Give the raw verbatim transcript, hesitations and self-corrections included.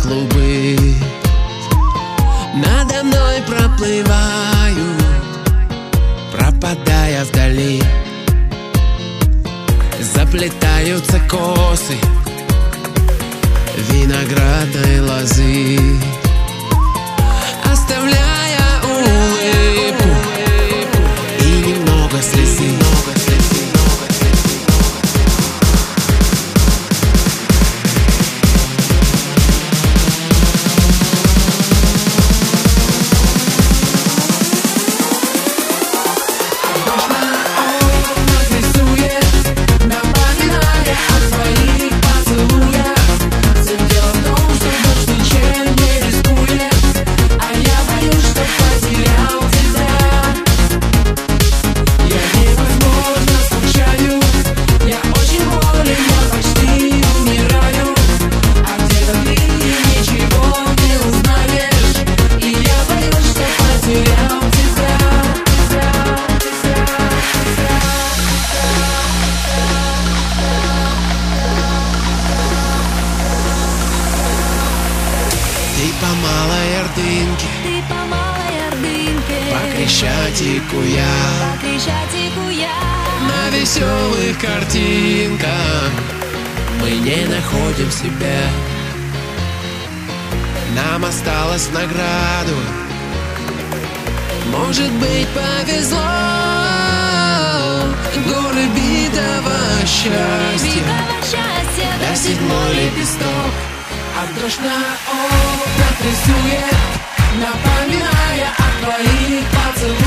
клубы надо мной проплывают, пропадая вдали. Заплетаются косы виноградной лозы, оставляя улыбку и немного слезы. Ты по малой Ордынке, Ты по малой Ордынке, по Крещатику я, по Крещатику я. на веселых картинках мы не находим себя. Нам осталось в награду, может быть, повезло. Горы битого счастья, Битого счастья, да седьмой лепесток. А дрожь на окнах рисует, напоминая о твоих поцелуях.